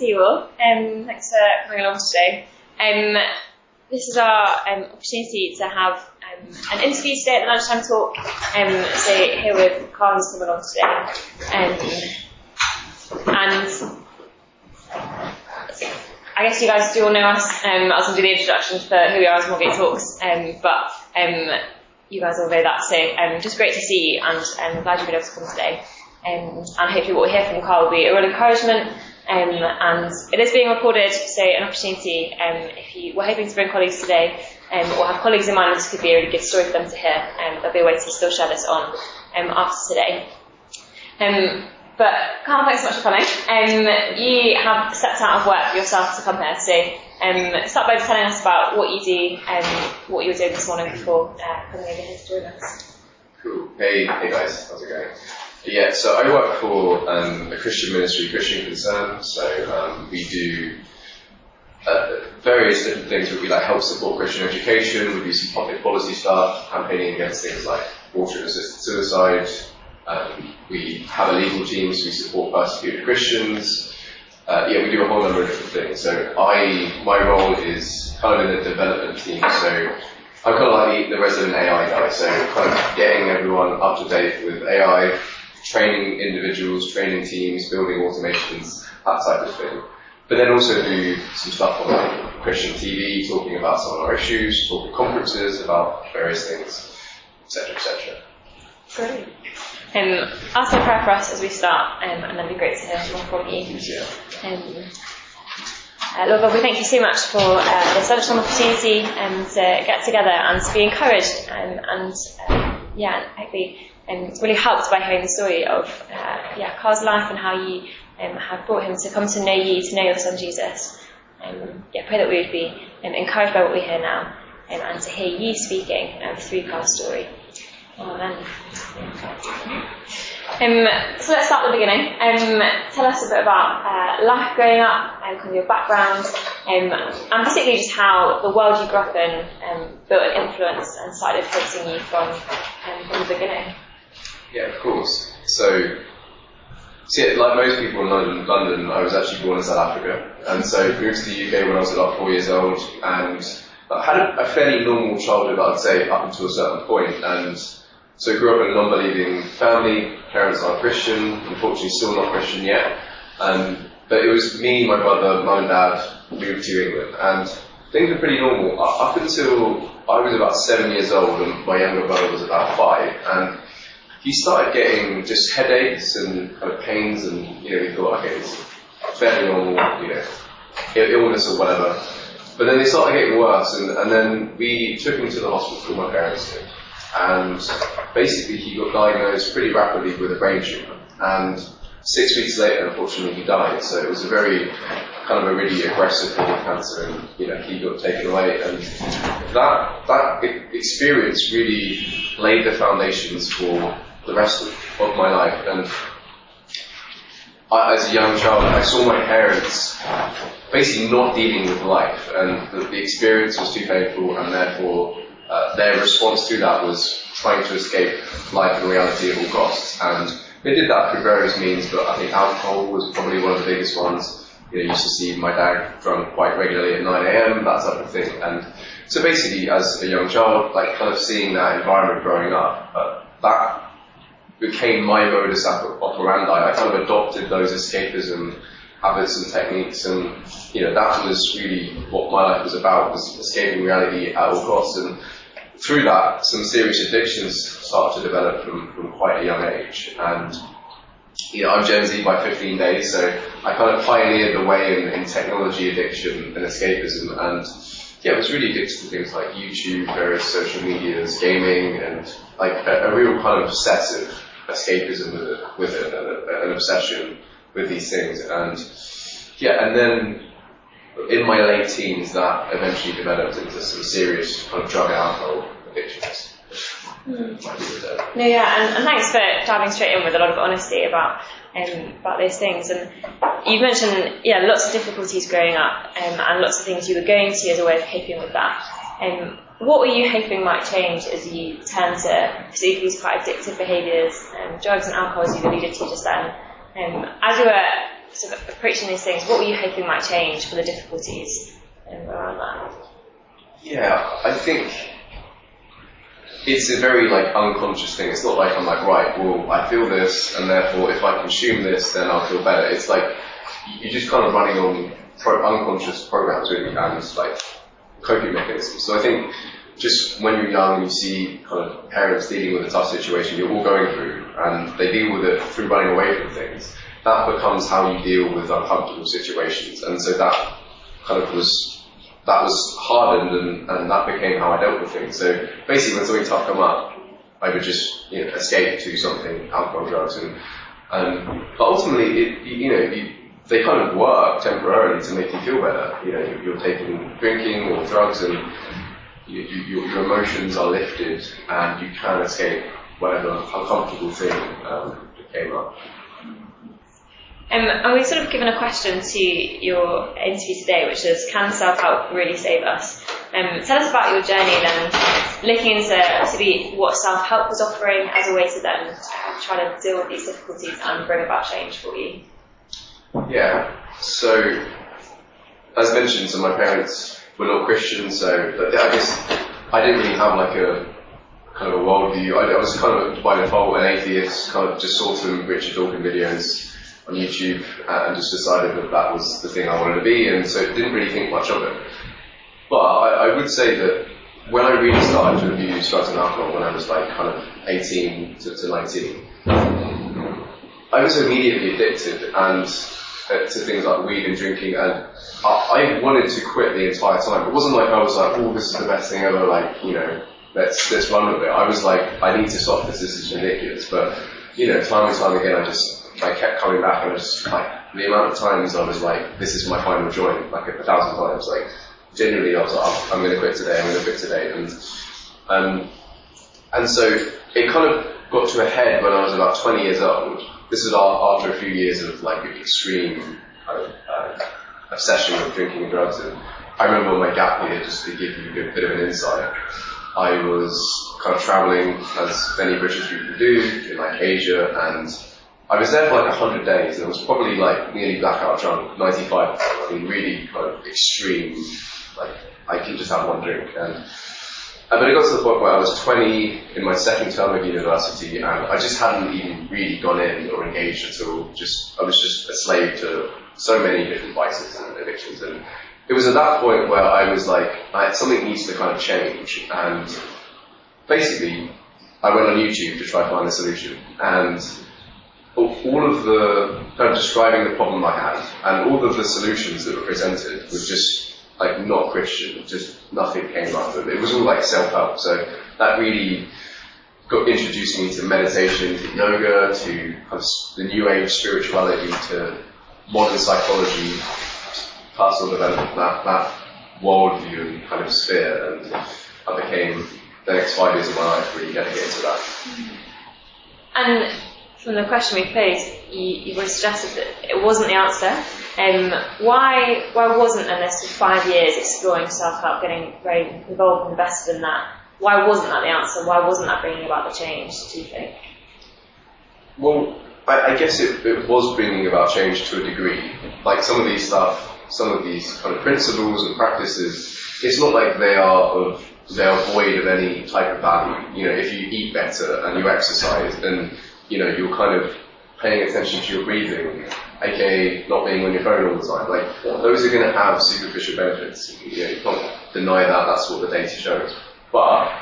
see you all. Thanks for coming along today. This is our opportunity to have an interview today at the lunchtime talk. So here with Carl, who's come along today. And I guess you guys do all know us. I was going to do the introduction for who we are as Moorgate Talks, but you guys all know that. So just great to see you, and I'm glad you've been able to come today. And hopefully what we hear from Carl will be a real encouragement. And it is being recorded, so an opportunity. We're hoping to bring colleagues today, or have colleagues in mind. This could be a really good story for them to hear. There'll be a way to still share this on after today. But Carl, thanks so much for coming. You have stepped out of work yourself to come here, so start by telling us about what you do and what you were doing this morning before coming over here to join us. Cool. Hey guys, how's it going? Yeah, so I work for a Christian ministry, Christian Concern. So we do various different things. We help support Christian education. We do some public policy stuff, campaigning against things like water and assisted suicide. We have a legal team, so we support persecuted Christians. We do a whole number of different things. So my role is kind of in the development team. So I'm kind of like the resident AI guy. So kind of getting everyone up to date with AI, training individuals, training teams, building automations, that type of thing. But then also do some stuff on Christian TV, talking about some of our issues, talking at conferences about various things, etc., etc. Great. I'll say a prayer for us as we start, and then it'd be great to hear more from you. Lord God, we thank you so much for this lunchtime opportunity to get together and to be encouraged, hopefully really helped by hearing the story of Carl's life and how you have brought him to come to know you, to know your son Jesus. Pray that we would be encouraged by what we hear now, and to hear you speaking through Carl's story. Amen. So let's start at the beginning. Tell us a bit about life growing up, kind of your background, and particularly just how the world you grew up in built an influence and started influencing you from the beginning. Yeah, of course. So like most people in London, I was actually born in South Africa, and so moved to the UK when I was about 4 years old, and I had a fairly normal childhood, I'd say, up until a certain point, and so I grew up in a non-believing family. Parents aren't Christian, unfortunately still not Christian yet, but it was me, my brother, mum and dad moved to England, and things were pretty normal up until I was about 7 years old, and my younger brother was about 5, and he started getting just headaches and kind of pains, and we thought, okay, it's fairly normal, illness or whatever. But then they started getting worse, and then we took him to the hospital, my parents did, and basically he got diagnosed pretty rapidly with a brain tumour, and 6 weeks later, unfortunately, he died. So it was a very kind of a really aggressive form of cancer, and he got taken away, and that experience really laid the foundations for the rest of my life. And as a young child, I saw my parents basically not dealing with life, and the experience was too painful, and therefore their response to that was trying to escape life and reality at all costs. And they did that through various means, but I think alcohol was probably one of the biggest ones. You used to see my dad drunk quite regularly at 9 a.m, that type of thing. And so basically, as a young child, kind of seeing that environment growing up, that became my modus operandi. I kind of adopted those escapism habits and techniques, and that was really what my life was about, was escaping reality at all costs. And through that, some serious addictions started to develop from quite a young age. And I'm Gen Z by 15 days, so I kind of pioneered the way in technology addiction and escapism, and I was really addicted to things like YouTube, various social medias, gaming, and a real kind of obsessive escapism with it, an obsession with these things. And then in my late teens, that eventually developed into some serious kind of drug and alcohol addictions. And thanks for diving straight in with a lot of honesty about those things. And you've mentioned lots of difficulties growing up, and lots of things you were going to as a way of coping with that. What were you hoping might change as you turn to particularly these quite addictive behaviours, drugs and alcohol, as you alluded to just then? As you were sort of approaching these things, what were you hoping might change for the difficulties around that? Yeah, I think it's a very like unconscious thing. It's not like I'm like, right, well, I feel this, and therefore if I consume this, then I'll feel better. It's like you're just kind of running on unconscious programs really, and like coping mechanisms. So I think just when you're young and you see kind of parents dealing with a tough situation you're all going through, and they deal with it through running away from things, that becomes how you deal with uncomfortable situations. And so that kind of was hardened, and that became how I dealt with things. So basically when something tough come up, I would just escape to something, alcohol, drugs, and but ultimately they kind of work temporarily to make you feel better. You're taking drinking or drugs, and your emotions are lifted, and you can escape whatever uncomfortable thing came up. And we've sort of given a question to your interview today, which is, can self-help really save us? Tell us about your journey then, looking into what self-help was offering as a way to then try to deal with these difficulties and bring about change for you. Yeah, so as mentioned, so my parents were not Christian, so I guess I didn't really have like a kind of a worldview. I was kind of by default an atheist, kind of just saw some Richard Dawkins videos on YouTube and just decided that was the thing I wanted to be, and so didn't really think much of it. But I would say that when I really started to abuse drugs and alcohol, when I was like kind of 18 to 19, I was immediately addicted and to things like weed and drinking, and I wanted to quit the entire time. It wasn't like I was like, oh, this is the best thing ever, like, let's run with it. I was like, I need to stop this is ridiculous. But, time and time again, I kept coming back, and I just, like, the amount of times I was like, this is my final joint, like 1,000 times, like, genuinely I was like, I'm going to quit today, and so it kind of got to a head when I was about 20 years old. This is after a few years of like extreme kind of obsession with drinking and drugs. And I remember my gap year, just to give you a bit of an insight, I was kind of traveling, as many British people do, in like Asia, and I was there for like 100 days, and I was probably like nearly blackout drunk, 95, I mean really kind of extreme, like I can just have one drink. But it got to the point where I was 20 in my second term of university, and I just hadn't even really gone in or engaged at all. I was just a slave to so many different vices and addictions. And it was at that point where I was like, something needs to kind of change. And basically, I went on YouTube to try to find a solution. And all of the kind of describing the problem I had, and all of the solutions that were presented were just like not Christian, just nothing came up. It was all like self-help. So that really introduced me to meditation, to yoga, to kind of the new age spirituality, to modern psychology, personal development, that worldview and kind of sphere. And I became the next 5 years of my life really dedicated to that. And from the question we posed, you were suggested that it wasn't the answer. Why wasn't this for 5 years exploring self-help, getting very involved and invested in that? Why wasn't that the answer? Why wasn't that bringing about the change, do you think? Well, I guess it was bringing about change to a degree. Like some of these kind of principles and practices, it's not like they are void of any type of value. If you eat better and you exercise, then you're kind of paying attention to your breathing, aka not being on your phone all the time. Like, those are going to have superficial benefits. You can't deny that. That's what the data shows. But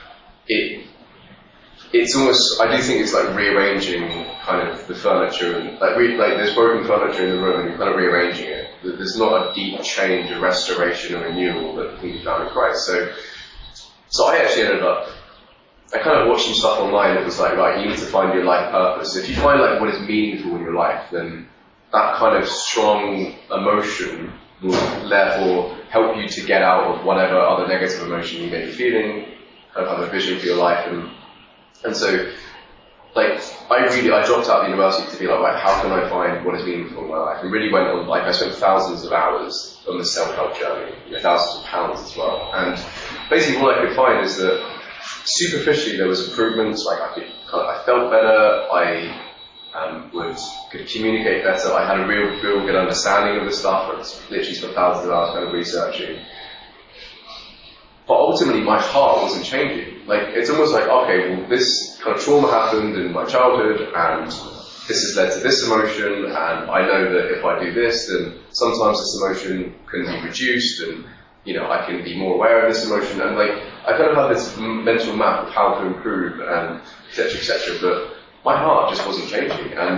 it's almost, I do think it's like rearranging kind of the furniture, and like there's broken furniture in the room, and you're kind of rearranging it. There's not a deep change, a restoration, or renewal that can be found in Christ. So I actually ended up, I kind of watched some stuff online that was like, right, you need to find your life purpose. If you find like what is meaningful in your life, then that kind of strong emotion will therefore help you to get out of whatever other negative emotion you may be feeling, kind of have a vision for your life. And so, like, I dropped out of university to be like, right, how can I find what is meaningful in my life? And really went on, like, I spent thousands of hours on this self-help journey, thousands of pounds as well. And basically what I could find is that superficially there was improvements, like I felt better, could communicate better. I had a real good understanding of the stuff. I literally spent thousands of hours kind of researching. But ultimately, my heart wasn't changing. Like, it's almost like, okay, well, this kind of trauma happened in my childhood, and this has led to this emotion, and I know that if I do this, then sometimes this emotion can be reduced, and, you know, I can be more aware of this emotion, and like, I kind of had this mental map of how to improve, and etc., but my heart just wasn't changing, and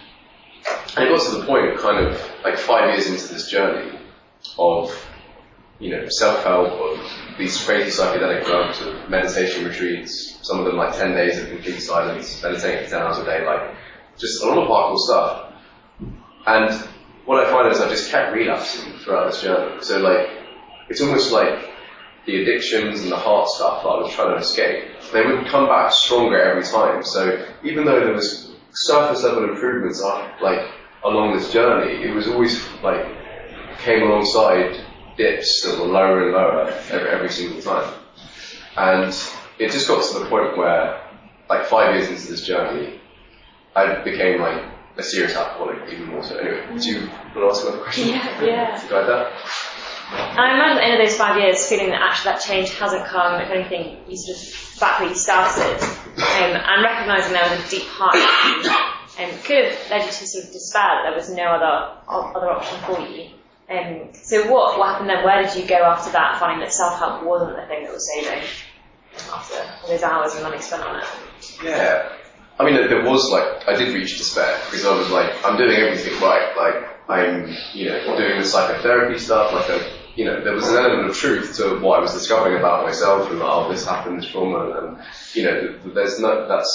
it got to the point, kind of, like 5 years into this journey of, you know, self-help, of these crazy psychedelic drugs, of meditation retreats, some of them like 10 days of complete silence, meditating for 10 hours a day, like, just a lot of hardcore stuff. And what I find is I just kept relapsing throughout this journey. So like, it's almost like the addictions and the heart stuff that I was trying to escape, they would come back stronger every time. So even though there was surface level improvements like along this journey, it was always like came alongside dips that were lower and lower every single time. And it just got to the point where, like 5 years into this journey, I became like a serious alcoholic, even more so. Anyway, do you want to ask another question? Yeah. To guide that? And I imagine at the end of those 5 years, feeling that actually that change hasn't come, if anything, you sort of back where you started, and recognising there was a deep heart could have led you to sort of despair that there was no other option for you. So what happened then? Where did you go after that, finding that self-help wasn't the thing that was saving after all those hours and money spent on it? Yeah. I mean, there was like, I did reach despair, because I was like, I'm doing everything right. Like, I'm, you know, doing the psychotherapy stuff, like, you know, there was an element of truth to what I was discovering about myself, and oh, this happened, this trauma, and, you know, there's no, that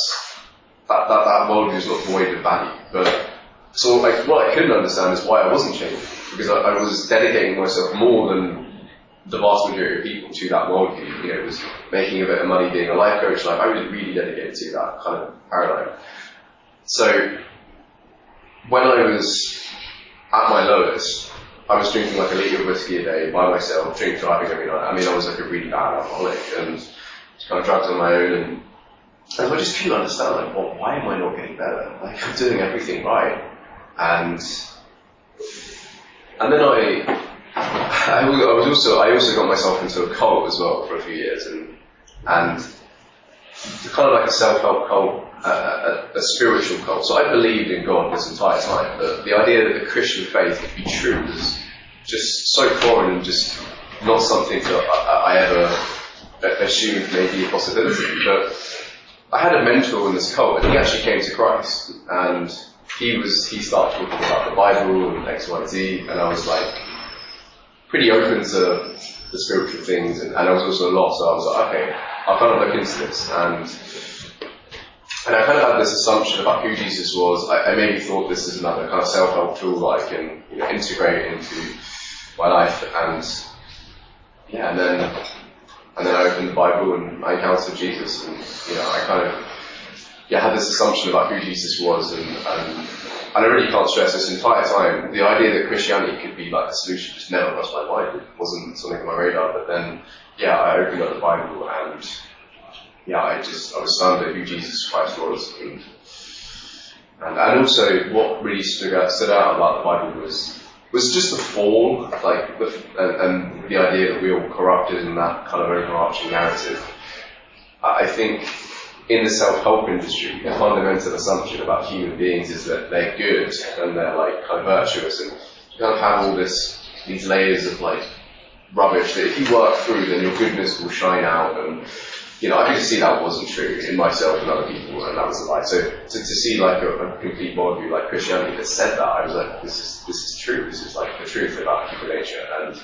world is not void of value. But, so like, what I couldn't understand is why I wasn't changing, because I was dedicating myself more than the vast majority of people to that worldview. You know, it was making a bit of money, being a life coach, like, I was really dedicated to that kind of paradigm. So, when I was at my lowest, I was drinking like a litre of whiskey a day by myself, driving every night. I mean, I was like a really bad alcoholic, and kind of drugs on my own, and I just couldn't understand, like, well, why am I not getting better? Like, I'm doing everything right. And then I also got myself into a cult as well for a few years, and kind of like a self-help cult, a spiritual cult. So I believed in God this entire time, but the idea that the Christian faith could be true was just so foreign and just not something that I ever assumed may be a possibility. But I had a mentor in this cult, and he actually came to Christ, and he started talking about the Bible and X, Y, Z, and I was like pretty open to the spiritual things, and I was also lost, so I was like, okay, I'll kind of look into this, and I kind of had this assumption about who Jesus was. I maybe thought this is another kind of self-help tool that I can, you know, integrate into my life, and then I opened the Bible and I encountered Jesus, and, you know, I kind of had this assumption about who Jesus was, and I really can't stress this entire time, the idea that Christianity could be like the solution just never crossed my mind. It wasn't something on my radar, but then, I opened up the Bible, and I was stunned at who Jesus Christ was, and also what really stood out about the Bible was just the fall, like, and the idea that we all corrupted in that kind of overarching narrative. I think in the self-help industry, the fundamental assumption about human beings is that they're good and they're like kind of virtuous, and you kind of have all these layers of like rubbish that if you work through, then your goodness will shine out. And, you know, I could see that wasn't true in myself and other people, and that was a lie. So to see like a complete worldview like Christianity that said that, I was like, this is true. This is like the truth about human nature,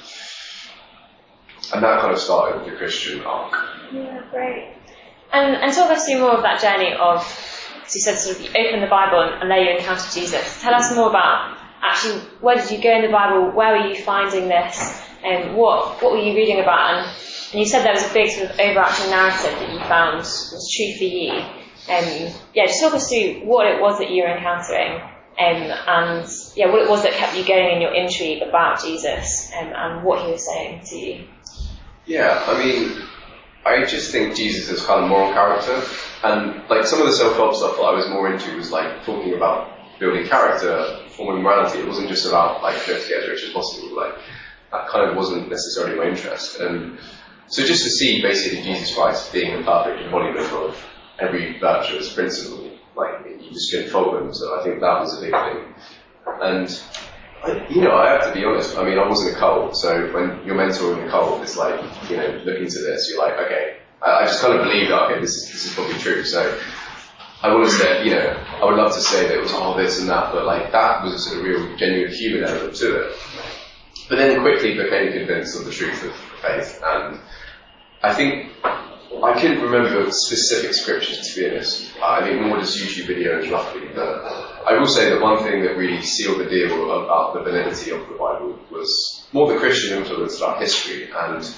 and that kind of started the Christian arc. Yeah, great. And talk us through more of that journey of, as you said, sort of you open the Bible and there you encounter Jesus. Tell us more about actually where did you go in the Bible, where were you finding this, and what were you reading about? And you said there was a big sort of overarching narrative that you found was true for you. Just talk us through what it was that you were encountering, and what it was that kept you going in your intrigue about Jesus, and what he was saying to you. Yeah, I mean, I just think Jesus is kind of moral character, and like some of the self-help stuff that I was more into was like talking about building character, forming morality. It wasn't just about like let's get as rich as possible. Like that kind of wasn't necessarily my interest. And so just to see basically Jesus Christ being the perfect embodiment of every virtuous principle, like you just couldn't fault him. So I think that was a big thing. And I have to be honest, I mean, I wasn't a cult, so when you're mentoring a cult, it's like, look into this, you're like, okay, I just kind of believe that, okay, this is probably true. So I want to say, I would love to say that it was all this and that, but like that was a real genuine human element to it. But then quickly became convinced of the truth of faith, and I think I couldn't remember specific scriptures, to be honest. I think more just YouTube videos roughly, but I will say that one thing that really sealed the deal about the validity of the Bible was more the Christian influence throughout history, and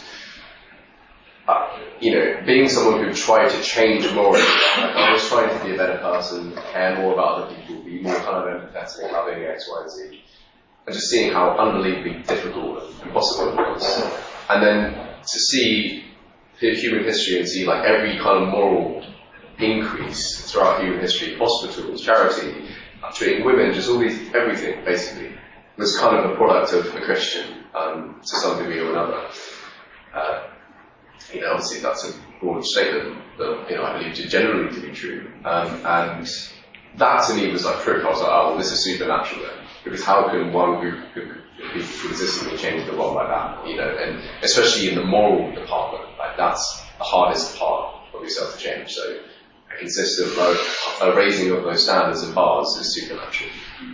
being someone who tried to change morally, like I was trying to be a better person, care more about other people, be more kind of empathetic, loving X, Y, and Z, and just seeing how unbelievably difficult and impossible it was. And then to see human history and see like every kind of moral increase throughout human history, hospitals, charity, treating women, just all these, everything basically, was kind of a product of a Christian to some degree or another. Obviously that's a broad statement that I believe generally to be true. And that to me was like proof. I was like, oh, well, this is supernatural then. Because how can one group be consistently change the world like that? And especially in the moral department, like that's the hardest part of yourself to change. So a consistent raising of those standards and bars is supernatural.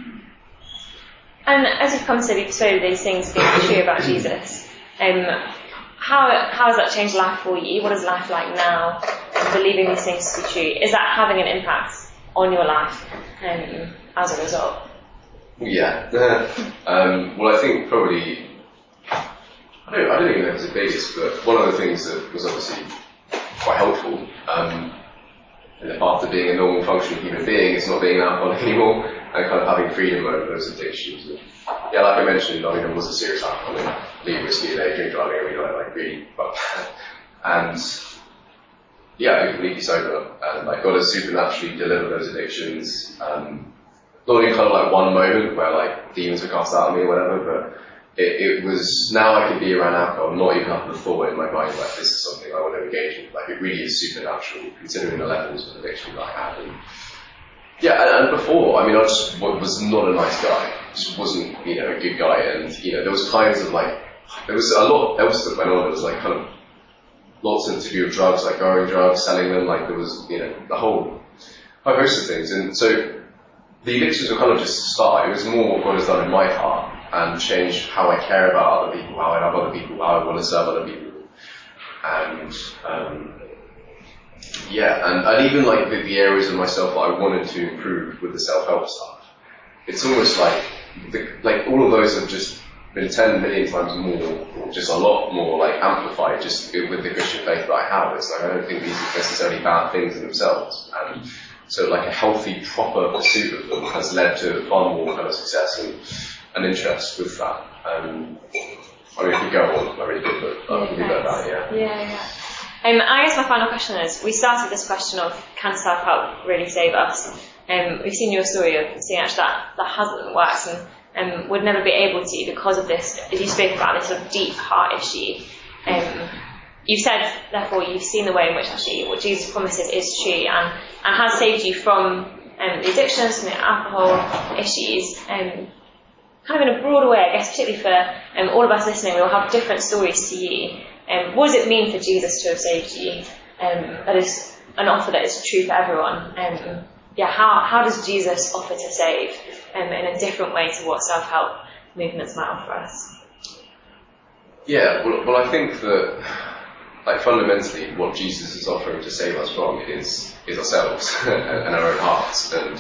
And as you've come to be persuaded of these things being true about Jesus, how has that changed life for you? What is life like now, believing these things to be true? Is that having an impact on your life as a result? Yeah. Well, I think probably, I don't even know if it's the biggest, but one of the things that was obviously quite helpful, after being a normal functioning human being, is not being an alcoholic anymore, and kind of having freedom over those addictions. And, like I mentioned, I was a serious alcoholic, leave whiskey a day, drink driving every night, like really quite bad. And I got completely sober, and God has supernaturally delivered those addictions. Not in kind of like one moment where like demons were cast out of me or whatever, but it was, now I could be around alcohol, not even have the thought in my mind like this is something I want to engage in. Like it really is supernatural considering the levels of addiction that I had. And before, I just was not a nice guy. Just wasn't, a good guy. And, there was kinds of like, there was a lot else that went on. There was like kind of lots to do with drugs, like growing drugs, selling them, like there was, the whole host of things. And so the addictions were kind of just a start. It was more what God has done in my heart and changed how I care about other people, how I love other people, how I want to serve other people. And and even like the areas of myself that I wanted to improve with the self-help stuff. It's almost like all of those have just been 10 million times more, or just a lot more like amplified just with the Christian faith that I have. It's like I don't think these are necessarily bad things in themselves. And so like a healthy, proper pursuit of them has led to far more kind of success and interest with that. I could go on, I really could, but I can leave it at that, Yeah. I guess my final question is, we started this question of, can self-help really save us? We've seen your story of seeing actually that hasn't worked and would never be able to because of this, as you spoke about, this sort of deep heart issue. You've said, therefore, you've seen the way in which actually what Jesus promises is true and has saved you from the addictions, from the alcohol issues, kind of in a broader way, I guess, particularly for all of us listening. We will have different stories to you. What does it mean for Jesus to have saved you? That is an offer that is true for everyone. How does Jesus offer to save in a different way to what self-help movements might offer us? Well, I think that like fundamentally what Jesus is offering to save us from is ourselves and our own hearts. And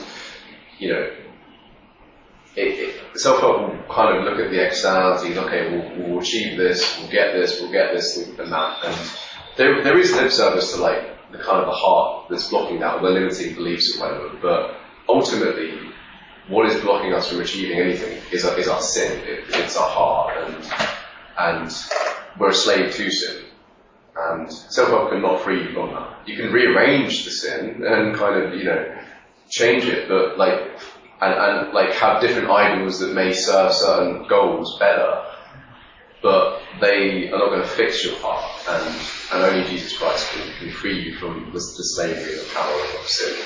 self-help will kind of look at the externalities. Okay, we'll achieve this, we'll get this, and that. And there is lip service to like the kind of the heart that's blocking that, or the limiting beliefs or whatever. But ultimately, what is blocking us from achieving anything is our sin. It's our heart, and we're a slave to sin. And self-help cannot free you from that. You can rearrange the sin and kind of, change it, but and have different idols that may serve certain goals better, but they are not going to fix your heart, and only Jesus Christ can free you from the slavery and the power of sin.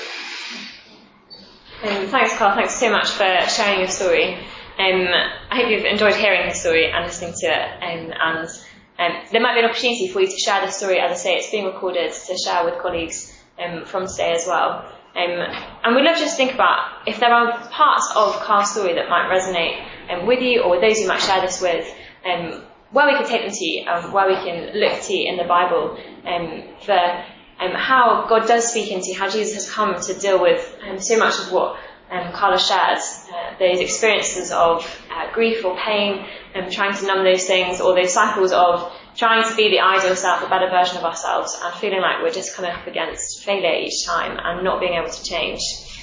Thanks, Carl. Thanks so much for sharing your story. I hope you've enjoyed hearing his story and listening to it. And there might be an opportunity for you to share this story. As I say, it's being recorded to share with colleagues from today as well. And we'd love to just think about if there are parts of Carl's story that might resonate with you or with those you might share this with, where we can take them to, where we can look to in the Bible for how God does speak into, how Jesus has come to deal with so much of what Carl has shared, those experiences of grief or pain, trying to numb those things, or those cycles of trying to be the ideal self, a better version of ourselves, and feeling like we're just coming up against failure each time and not being able to change.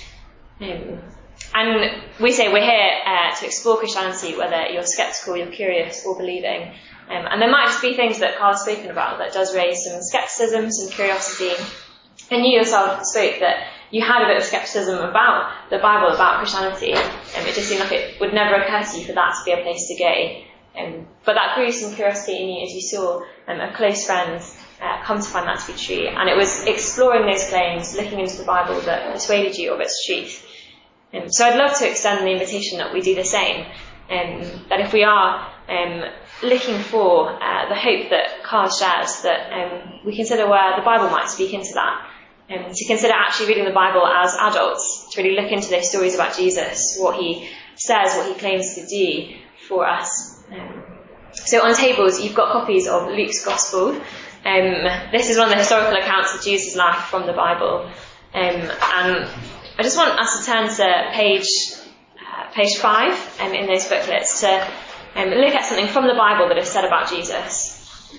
And we say we're here to explore Christianity, whether you're sceptical, you're curious, or believing. And there might just be things that Carl's spoken about that does raise some scepticism, some curiosity. And you yourself spoke that you had a bit of scepticism about the Bible, about Christianity. It just seemed like it would never occur to you for that to be a place to go. But that grew some curiosity in you as you saw a close friend come to find that to be true. And it was exploring those claims, looking into the Bible, that persuaded you of its truth. So I'd love to extend the invitation that we do the same. That if we are looking for the hope that Carl shares, that we consider where the Bible might speak into that. To consider actually reading the Bible as adults, to really look into those stories about Jesus, what he says, what he claims to do for us. So on tables, you've got copies of Luke's Gospel. This is one of the historical accounts of Jesus' life from the Bible. And I just want us to turn to page 5 in those booklets to look at something from the Bible that is said about Jesus.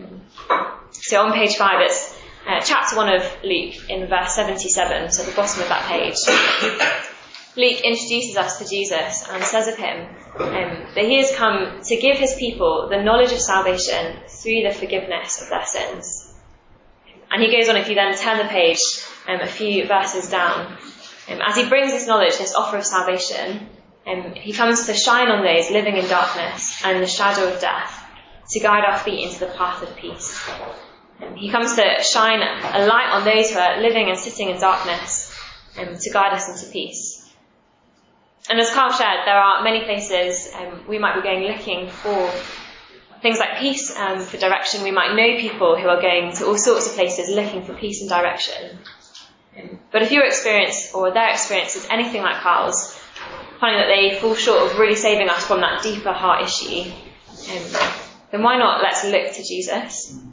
So on page 5, it's chapter 1 of Luke in verse 77, so at the bottom of that page. Luke introduces us to Jesus and says of him that he has come to give his people the knowledge of salvation through the forgiveness of their sins. And he goes on, if you then turn the page a few verses down, as he brings this knowledge, this offer of salvation, he comes to shine on those living in darkness and in the shadow of death, to guide our feet into the path of peace. He comes to shine a light on those who are living and sitting in darkness, to guide us into peace. And as Carl shared, there are many places we might be going looking for things like peace, for direction. We might know people who are going to all sorts of places looking for peace and direction. But if your experience or their experience is anything like Carl's, finding that they fall short of really saving us from that deeper heart issue, then why not let's look to Jesus?